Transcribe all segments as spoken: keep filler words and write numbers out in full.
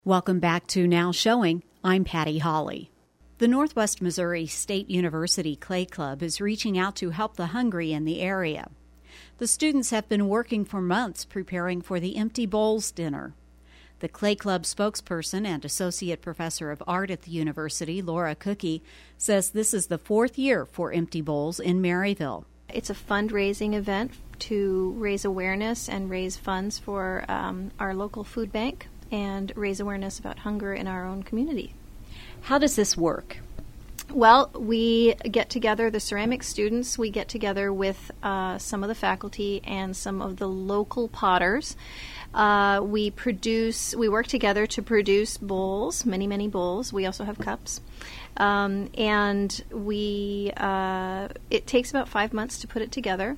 Welcome back to Now Showing. I'm Patty Hawley. The Northwest Missouri State University Clay Club is reaching out to help the hungry in the area. The students have been working for months preparing for the Empty Bowls dinner. The Clay Club spokesperson and associate professor of art at the university, Laura Cookie, says this is the fourth year for Empty Bowls in Maryville. It's a fundraising event to raise awareness and raise funds for um, our local food bank and raise awareness about hunger in our own community. How does this work? Well, we get together, the ceramic students, we get together with uh, some of the faculty and some of the local potters. Uh, we produce, we work together to produce bowls, many, many bowls. We also have cups. Um, and we, uh, it takes about five months to put it together.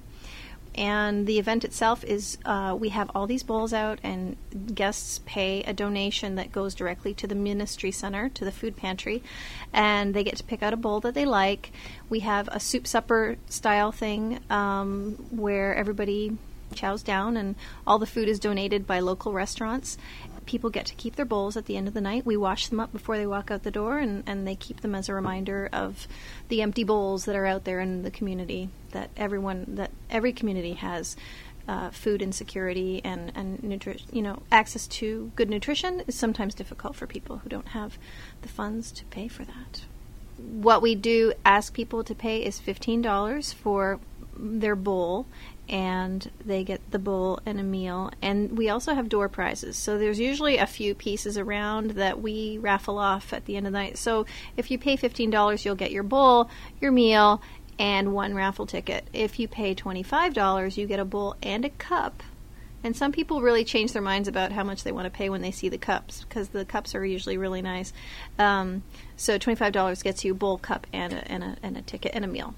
And the event itself is, uh, we have all these bowls out, and guests pay a donation that goes directly to the ministry center, to the food pantry, and they get to pick out a bowl that they like. We have a soup supper style thing um, where everybody chows down, and all the food is donated by local restaurants. People get to keep their bowls at the end of the night. We wash them up before they walk out the door, and, and they keep them as a reminder of the empty bowls that are out there in the community, that everyone, that every community has uh, food insecurity and, and nutri- you know, access to good nutrition is sometimes difficult for people who don't have the funds to pay for that. What we do ask people to pay is fifteen dollars for their bowl, and they get the bowl and a meal. And we also have door prizes. So there's usually a few pieces around that we raffle off at the end of the night. So if you pay fifteen dollars, you'll get your bowl, your meal, and one raffle ticket. If you pay twenty-five dollars, you get a bowl and a cup. And some people really change their minds about how much they want to pay when they see the cups, because the cups are usually really nice. Um, so twenty-five dollars gets you a bowl, cup, and a, and a, and a ticket and a meal.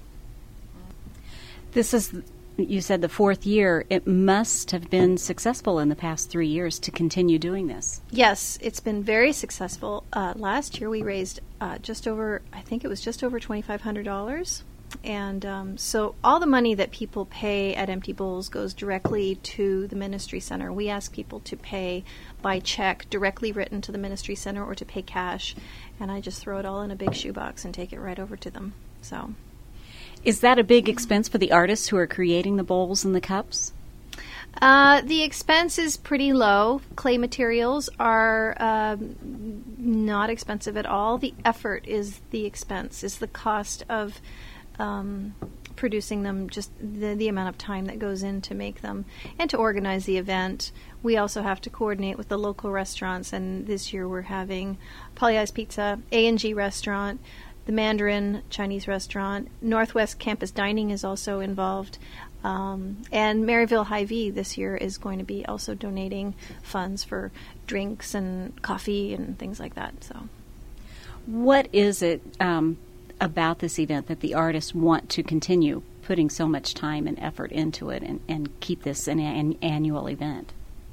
This is, you said, the fourth year. It must have been successful in the past three years to continue doing this. Yes, it's been very successful. Uh, last year we raised uh, just over, I think it was just over twenty-five hundred dollars. And um, so all the money that people pay at Empty Bowls goes directly to the Ministry Center. We ask people to pay by check directly written to the Ministry Center or to pay cash. And I just throw it all in a big shoebox and take it right over to them. So, is that a big expense for the artists who are creating the bowls and the cups? Uh, the expense is pretty low. Clay materials are um, not expensive at all. The effort is the expense, is the cost of um, producing them, just the, the amount of time that goes in to make them and to organize the event. We also have to coordinate with the local restaurants, and this year we're having Polly I's Pizza, A and G Restaurant, the Mandarin Chinese Restaurant, Northwest Campus Dining is also involved, um, and Maryville Hy-Vee this year is going to be also donating funds for drinks and coffee and things like that. So, what is it um, about this event that the artists want to continue putting so much time and effort into it and, and keep this an, an annual event?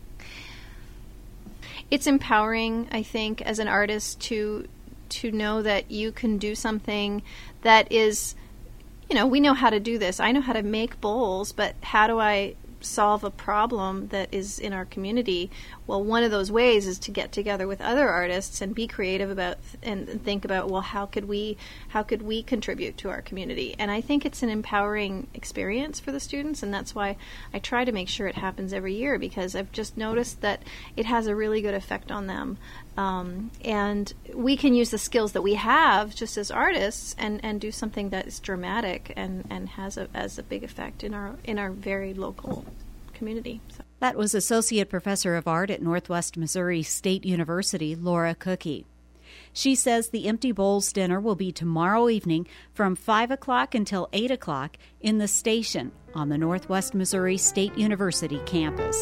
It's empowering, I think, as an artist to to know that you can do something that is, you know, we know how to do this. I know how to make bowls, but how do I solve a problem that is in our community? Well, one of those ways is to get together with other artists and be creative about and think about, well, how could we how could we contribute to our community? And I think it's an empowering experience for the students, and that's why I try to make sure it happens every year, because I've just noticed that it has a really good effect on them. Um, and we can use the skills that we have just as artists and, and do something that is dramatic and, and has a has a big effect in our in our very local community. So. That was Associate Professor of Art at Northwest Missouri State University, Laura Cookie. She says the Empty Bowls dinner will be tomorrow evening from five o'clock until eight o'clock in the station on the Northwest Missouri State University campus.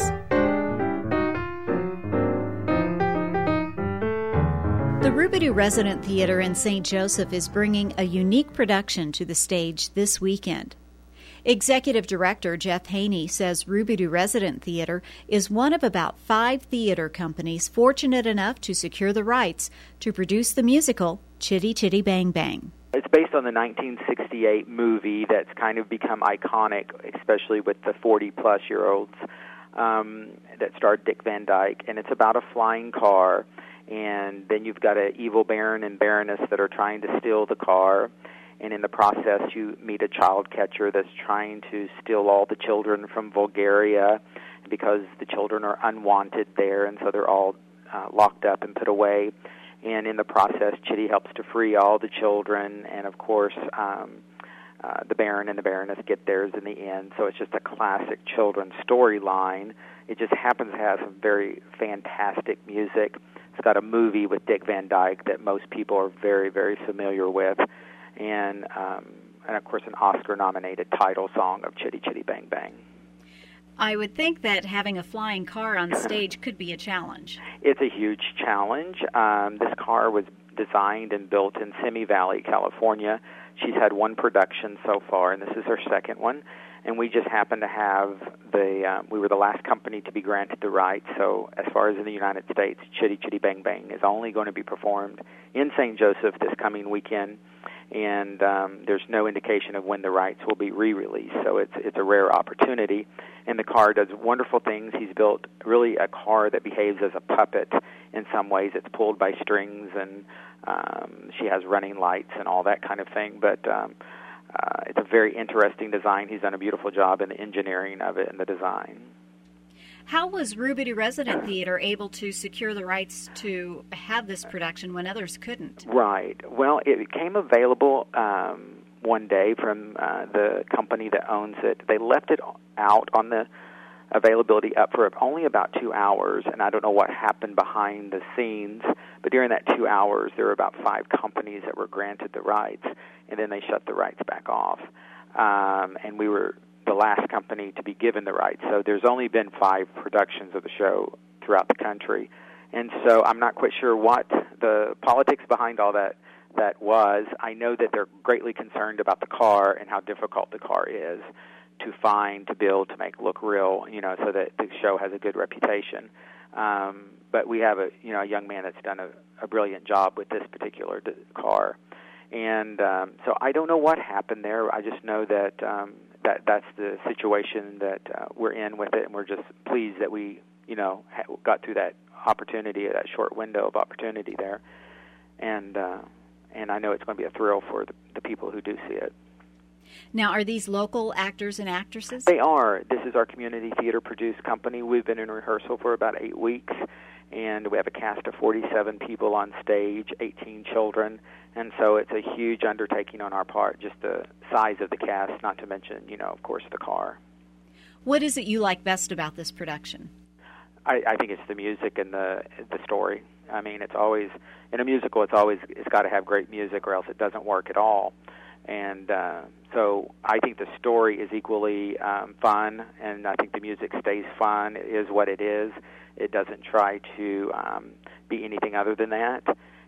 The Rubidoux Resident Theater in Saint Joseph is bringing a unique production to the stage this weekend. Executive Director Jeff Haney says Rubidoux Resident Theater is one of about five theater companies fortunate enough to secure the rights to produce the musical Chitty Chitty Bang Bang. It's based on the nineteen sixty-eight movie that's kind of become iconic, especially with the forty-plus-year-olds um, that starred Dick Van Dyke. And it's about a flying car, and and then you've got an evil baron and baroness that are trying to steal the car, and in the process you meet a child catcher that's trying to steal all the children from Bulgaria because the children are unwanted there, and so they're all uh, locked up and put away. And in the process, Chitty helps to free all the children, and of course, um, uh, the Baron and the Baroness get theirs in the end. So it's just a classic children's storyline. It just happens to have some very fantastic music. It's got a movie with Dick Van Dyke that most people are very, very familiar with, and um, and of course, an Oscar-nominated title song of Chitty Chitty Bang Bang. I would think that having a flying car on stage could be a challenge. It's a huge challenge. Um, this car was designed and built in Simi Valley, California. She's had one production so far, and this is her second one. And we just happen to have the, um, we were the last company to be granted the rights. So as far as in the United States, Chitty Chitty Bang Bang is only going to be performed in Saint Joseph this coming weekend. And um, there's no indication of when the rights will be re-released, so it's it's a rare opportunity. And the car does wonderful things. He's built really a car that behaves as a puppet in some ways. It's pulled by strings, and um, she has running lights and all that kind of thing. But um, uh, it's a very interesting design. He's done a beautiful job in the engineering of it and the design. How was Rubidoux Resident Theater able to secure the rights to have this production when others couldn't? Right. Well, it became available um, one day from uh, the company that owns it. They left it out on the availability up for only about two hours, and I don't know what happened behind the scenes, but during that two hours, there were about five companies that were granted the rights, and then they shut the rights back off. Um, and we were the last company to be given the rights. So there's only been five productions of the show throughout the country. And so I'm not quite sure what the politics behind all that that was. I know that they're greatly concerned about the car and how difficult the car is to find, to build, to make look real, you know, so that the show has a good reputation. Um, but we have a, you know, a young man that's done a, a brilliant job with this particular d- car. And um, so I don't know what happened there. I just know that um, that that's the situation that uh, we're in with it, and we're just pleased that we, you know, ha- got through that opportunity, that short window of opportunity there. And uh, and I know it's going to be a thrill for the, the people who do see it. Now, are these local actors and actresses? They are. This is our community theater-produced company. We've been in rehearsal for about eight weeks, and we have a cast of forty-seven people on stage, eighteen children, and so it's a huge undertaking on our part, just the size of the cast, not to mention, you know, of course, the car. What is it you like best about this production? I, I think it's the music and the the story. I mean, it's always, in a musical, it's always, it's got to have great music or else it doesn't work at all. And uh, so I think the story is equally um, fun, and I think the music stays fun. It is what it is. It doesn't try to um, be anything other than that.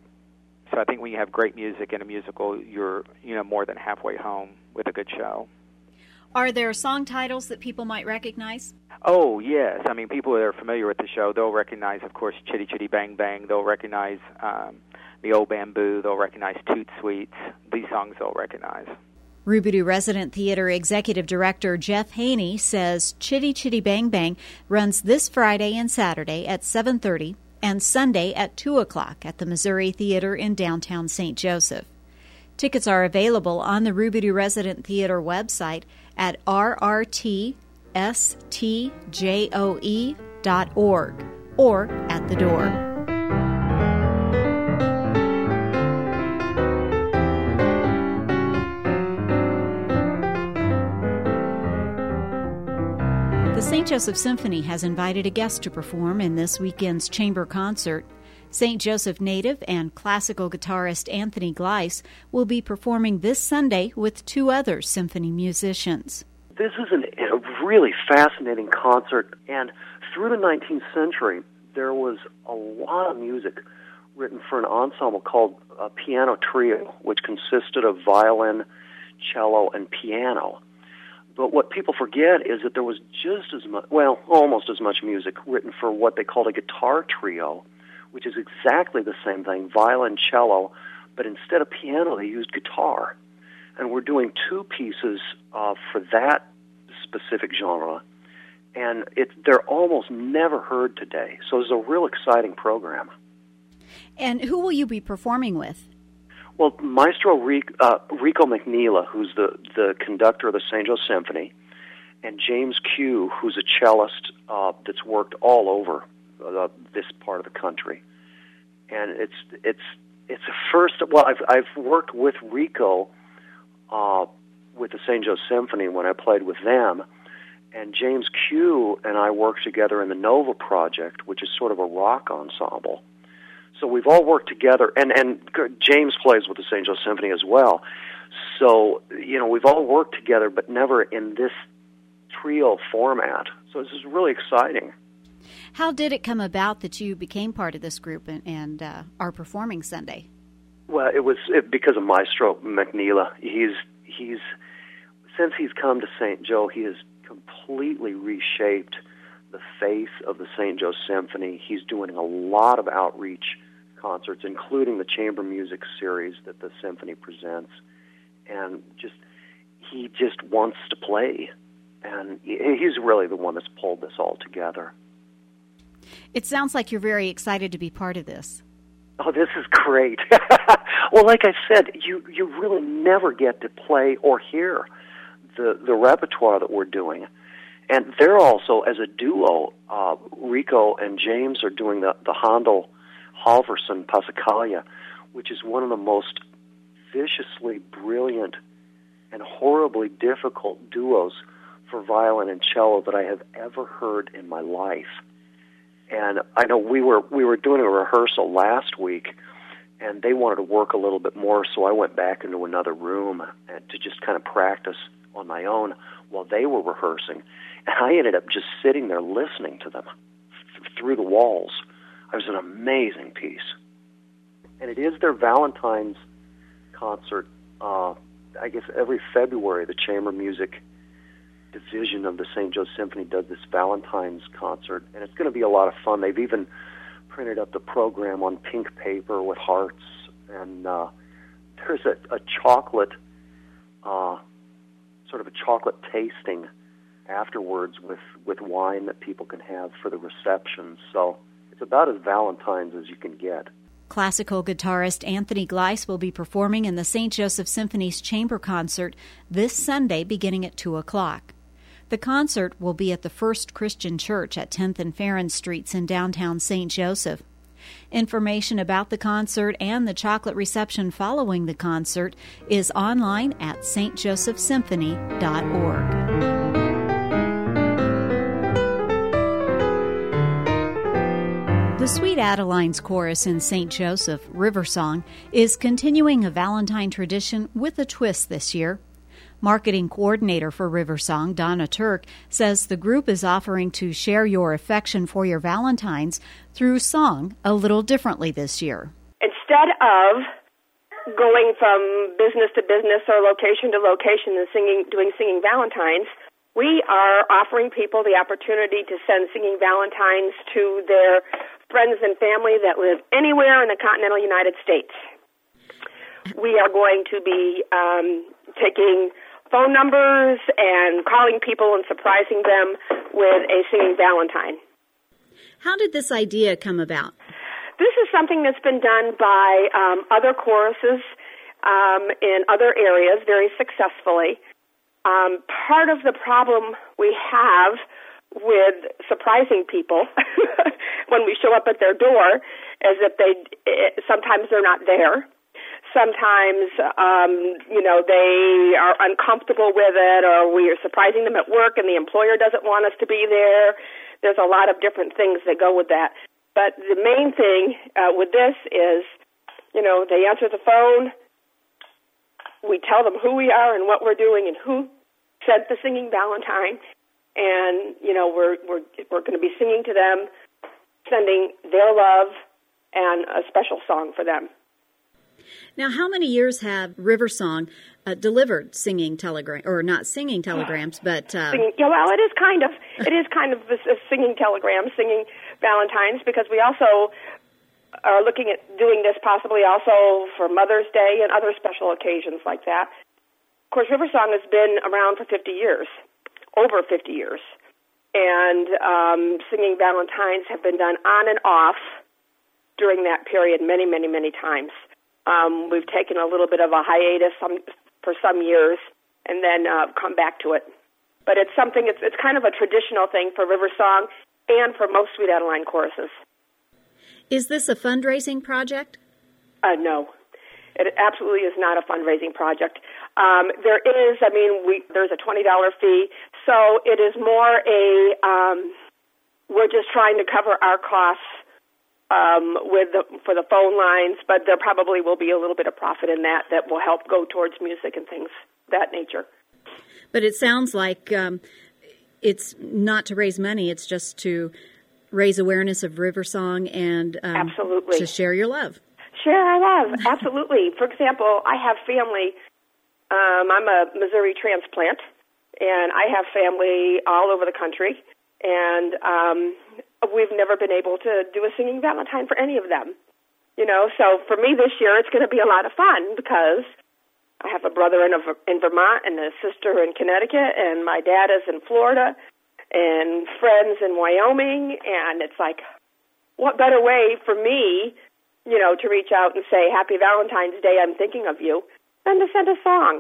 So I think when you have great music in a musical, you're, you know, more than halfway home with a good show. Are there song titles that people might recognize? Oh, yes. I mean, people that are familiar with the show, they'll recognize, of course, Chitty Chitty Bang Bang. They'll recognize um, The Old Bamboo. They'll recognize Toot Sweets. These songs they'll recognize. Rubidoux Resident Theater Executive Director Jeff Haney says Chitty Chitty Bang Bang runs this Friday and Saturday at seven thirty and Sunday at two o'clock at the Missouri Theater in downtown Saint Joseph. Tickets are available on the Rubidoux Resident Theater website at r r t s t j o e dot org or at the door. The Saint Joseph Symphony has invited a guest to perform in this weekend's chamber concert. Saint Joseph native and classical guitarist Anthony Gleiss will be performing this Sunday with two other symphony musicians. This is an, a really fascinating concert, and through the nineteenth century, there was a lot of music written for an ensemble called a piano trio, which consisted of violin, cello, and piano. But what people forget is that there was just as much, well, almost as much music written for what they called a guitar trio, which is exactly the same thing, violin, cello, but instead of piano, they used guitar. And we're doing two pieces uh, for that specific genre, and it, they're almost never heard today. So it's a real exciting program. And who will you be performing with? Well, Maestro Rico, uh, Rico McNeela, who's the, the conductor of the Saint Joe Symphony, and James Q, who's a cellist uh, that's worked all over uh, this part of the country. And it's it's it's a first. Well, I've I've worked with Rico uh, with the Saint Joe Symphony when I played with them, and James Q and I worked together in the Nova Project, which is sort of a rock ensemble. So we've all worked together, and and James plays with the Saint Joe Symphony as well. So you know we've all worked together, but never in this trio format. So this is really exciting. How did it come about that you became part of this group and, and uh, are performing Sunday? Well, it was it, because of Maestro McNeela. He's he's since he's come to Saint Joe, he has completely reshaped the face of the Saint Joe Symphony. He's doing a lot of outreach concerts, including the chamber music series that the symphony presents, and just he just wants to play, and he's really the one that's pulled this all together. It sounds like you're very excited to be part of this. Oh, this is great. Well, like I said, you, you really never get to play or hear the, the repertoire that we're doing. And they're also, as a duo, uh, Rico and James are doing the, the Handel Halverson Passacaglia, which is one of the most viciously brilliant and horribly difficult duos for violin and cello that I have ever heard in my life. And I know we were we were doing a rehearsal last week, and they wanted to work a little bit more, so I went back into another room and to just kind of practice on my own while they were rehearsing. And I ended up just sitting there listening to them th- through the walls. It was an amazing piece. And it is their Valentine's concert. Uh, I guess every February, the chamber music division of the Saint Joe Symphony does this Valentine's concert, and it's going to be a lot of fun. They've even printed up the program on pink paper with hearts, and uh, there's a, a chocolate, uh, sort of a chocolate tasting afterwards with, with wine that people can have for the reception. So it's about as Valentine's as you can get. Classical guitarist Anthony Gleiss will be performing in the Saint Joseph Symphony's chamber concert this Sunday beginning at two o'clock. The concert will be at the First Christian Church at tenth and Farron Streets in downtown Saint Joseph. Information about the concert and the chocolate reception following the concert is online at s t joseph symphony dot org. The Sweet Adelines Chorus in Saint Joseph, River Song, is continuing a Valentine tradition with a twist this year. Marketing coordinator for River Song, Donna Turk, says the group is offering to share your affection for your Valentines through song a little differently this year. Instead of going from business to business or location to location and singing, doing singing Valentines, we are offering people the opportunity to send singing Valentines to their friends and family that live anywhere in the continental United States. We are going to be um, taking phone numbers and calling people and surprising them with a singing Valentine. How did this idea come about? This is something that's been done by um, other choruses um, in other areas very successfully. Um, part of the problem we have with surprising people when we show up at their door is that they it, sometimes they're not there. Sometimes, um, you know, they are uncomfortable with it, or we are surprising them at work and the employer doesn't want us to be there. There's a lot of different things that go with that. But the main thing uh, with this is, you know, they answer the phone, we tell them who we are and what we're doing and who sent the singing Valentine, and, you know, we're, we're, we're going to be singing to them, sending their love and a special song for them. Now, how many years have River Song uh, delivered singing telegrams, or not singing telegrams, but... Uh... Singing, yeah, well, it is kind of, it is kind of a, a singing telegrams, singing Valentines, because we also are looking at doing this possibly also for Mother's Day and other special occasions like that. Of course, River Song has been around for fifty years, over fifty years, and um, singing Valentines have been done on and off during that period many, many, many times. Um, we've taken a little bit of a hiatus some, for some years and then uh, come back to it. But it's something, it's, it's kind of a traditional thing for River Song and for most Sweet Adeline choruses. Is this a fundraising project? Uh, no. It absolutely is not a fundraising project. Um, there is, I mean, we, there's a twenty dollars fee, so it is more a, um, we're just trying to cover our costs um, with the, for the phone lines, but there probably will be a little bit of profit in that that will help go towards music and things of that nature. But it sounds like um, it's not to raise money, it's just to raise awareness of River Song and um, absolutely. to share your love. Share our love, absolutely. For example, I have family, um, I'm a Missouri transplant, and I have family all over the country, and um, we've never been able to do a singing Valentine for any of them. You know, so for me this year it's going to be a lot of fun because I have a brother in, a, in Vermont and a sister in Connecticut, and my dad is in Florida, and friends in Wyoming, and it's like, what better way for me, you know, to reach out and say, Happy Valentine's Day, I'm thinking of you, than to send a song.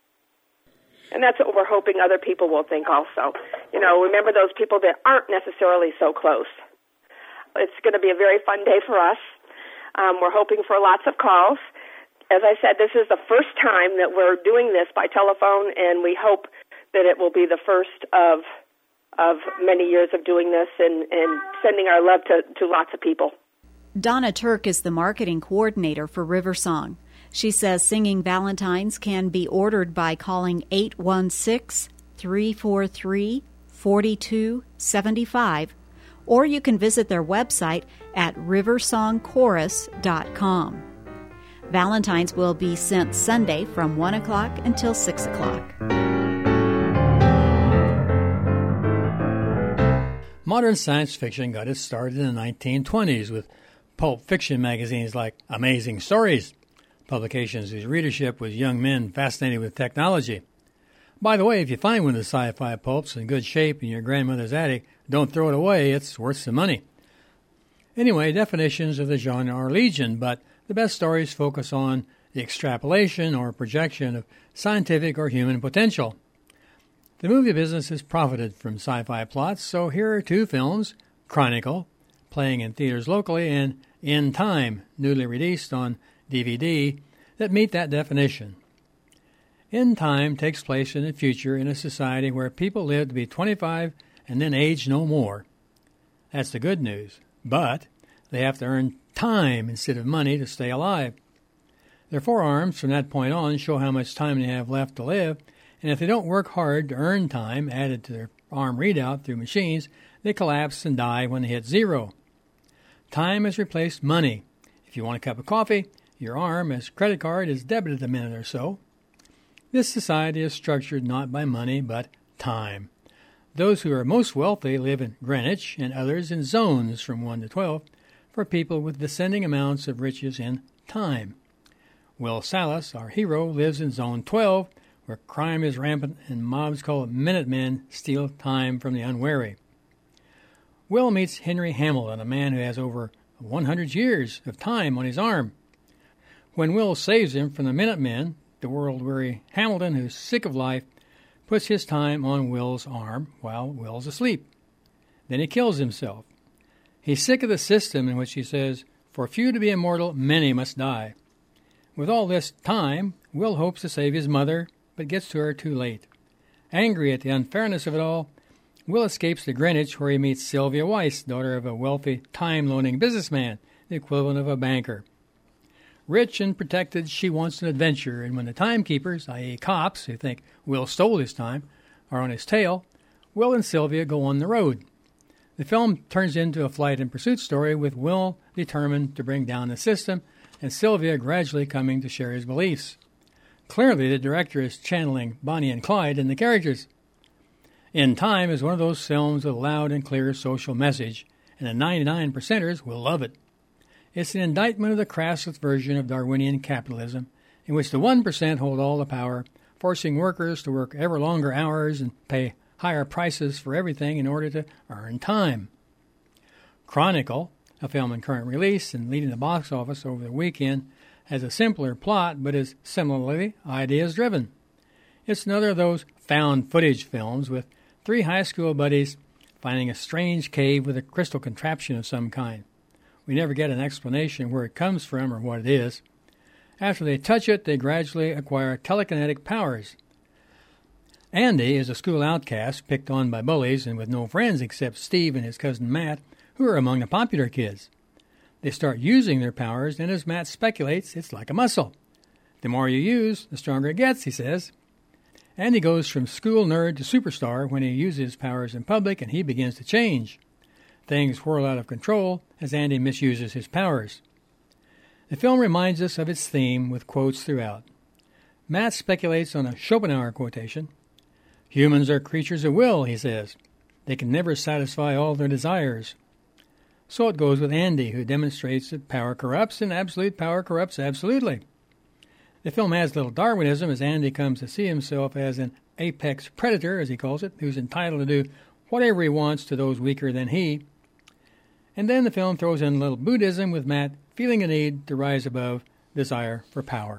And that's what we're hoping other people will think also. You know, remember those people that aren't necessarily so close. It's going to be a very fun day for us. Um, we're hoping for lots of calls. As I said, this is the first time that we're doing this by telephone, and we hope that it will be the first of of many years of doing this and, and sending our love to, to lots of people. Donna Turk is the marketing coordinator for River Song. She says Singing Valentines can be ordered by calling eight one six, three four three, four two seven five, or you can visit their website at river song chorus dot com. Valentines will be sent Sunday from one o'clock until six o'clock. Modern science fiction got its start in the nineteen twenties with pulp fiction magazines like Amazing Stories, publications whose readership was young men fascinated with technology. By the way, if you find one of the sci-fi pulps in good shape in your grandmother's attic, don't throw it away. It's worth some money. Anyway, definitions of the genre are legion, but the best stories focus on the extrapolation or projection of scientific or human potential. The movie business has profited from sci-fi plots, so here are two films, Chronicle, playing in theaters locally, and In Time, newly released on D V D, that meet that definition. In Time takes place in the future in a society where people live to be twenty-five and then age no more. That's the good news, but they have to earn time instead of money to stay alive. Their forearms from that point on show how much time they have left to live, and if they don't work hard to earn time added to their arm readout through machines, they collapse and die when they hit zero. Time has replaced money. If you want a cup of coffee, your arm as credit card is debited a minute or so. This society is structured not by money, but time. Those who are most wealthy live in Greenwich and others in zones from one to twelve for people with descending amounts of riches in time. Will Salas, our hero, lives in zone twelve, where crime is rampant and mobs called Minutemen steal time from the unwary. Will meets Henry Hamilton, a man who has over one hundred years of time on his arm. When Will saves him from the Minutemen, the world-weary Hamilton, who's sick of life, puts his time on Will's arm while Will's asleep. Then he kills himself. He's sick of the system in which he says, for few to be immortal, many must die. With all this time, Will hopes to save his mother, but gets to her too late. Angry at the unfairness of it all, Will escapes to Greenwich, where he meets Sylvia Weiss, daughter of a wealthy, time-loaning businessman, the equivalent of a banker. Rich and protected, she wants an adventure, and when the timekeepers, that is cops, who think Will stole his time, are on his tail, Will and Sylvia go on the road. The film turns into a flight and pursuit story, with Will determined to bring down the system, and Sylvia gradually coming to share his beliefs. Clearly, the director is channeling Bonnie and Clyde in the characters. In Time is one of those films with a loud and clear social message, and the ninety-nine percenters will love it. It's an indictment of the crassest version of Darwinian capitalism, in which the one percent hold all the power, forcing workers to work ever longer hours and pay higher prices for everything in order to earn time. Chronicle, a film in current release and leading the box office over the weekend, has a simpler plot but is similarly ideas-driven. It's another of those found footage films with three high school buddies finding a strange cave with a crystal contraption of some kind. We never get an explanation where it comes from or what it is. After they touch it, they gradually acquire telekinetic powers. Andy is a school outcast, picked on by bullies and with no friends except Steve and his cousin Matt, who are among the popular kids. They start using their powers, and as Matt speculates, it's like a muscle. The more you use, the stronger it gets, he says. Andy goes from school nerd to superstar when he uses his powers in public, and he begins to change. Things whirl out of control as Andy misuses his powers. The film reminds us of its theme with quotes throughout. Matt speculates on a Schopenhauer quotation. Humans are creatures of will, he says. They can never satisfy all their desires. So it goes with Andy, who demonstrates that power corrupts and absolute power corrupts absolutely. The film has little Darwinism as Andy comes to see himself as an apex predator, as he calls it, who's entitled to do whatever he wants to those weaker than he. And then the film throws in a little Buddhism with Matt feeling a need to rise above desire for power.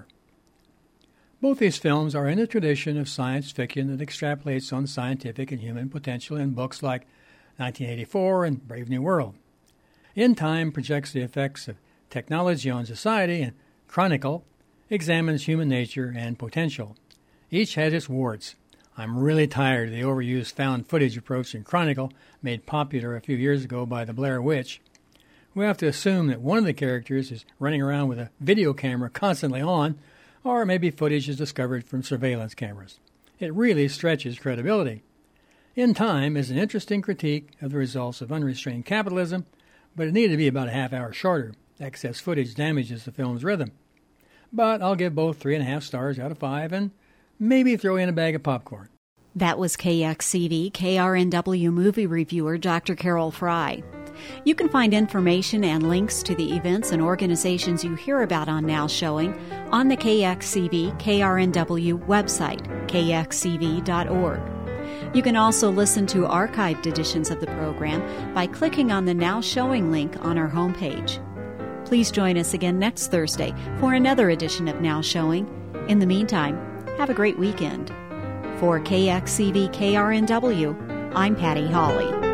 Both these films are in the tradition of science fiction that extrapolates on scientific and human potential in books like nineteen eighty-four and Brave New World. In Time projects the effects of technology on society, and Chronicle examines human nature and potential. Each has its warts. I'm really tired of the overused found footage approach in Chronicle, made popular a few years ago by the Blair Witch. We have to assume that one of the characters is running around with a video camera constantly on, or maybe footage is discovered from surveillance cameras. It really stretches credibility. In Time is an interesting critique of the results of unrestrained capitalism, but it needed to be about a half hour shorter. Excess footage damages the film's rhythm. But I'll give both three and a half stars out of five and maybe throw in a bag of popcorn. That was K X C V K R N W movie reviewer Doctor Carol Fry. You can find information and links to the events and organizations you hear about on Now Showing on the K X C V K R N W website, k x c v dot org. You can also listen to archived editions of the program by clicking on the Now Showing link on our homepage. Please join us again next Thursday for another edition of Now Showing. In the meantime, have a great weekend. For K X C V K R N W, I'm Patty Hawley.